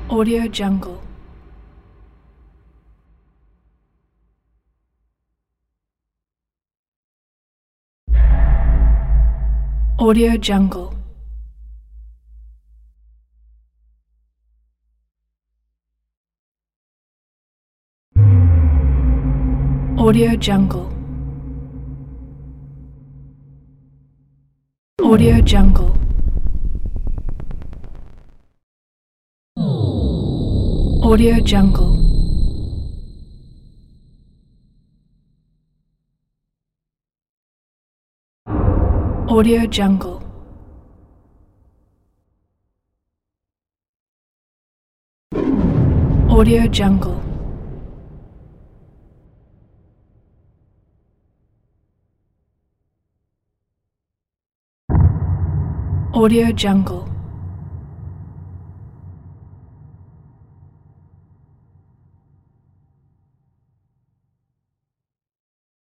Audio Jungle. Audio Jungle. Audio Jungle. Audio Jungle. Audio Jungle. Audio Jungle. Audio Jungle. Audio Jungle.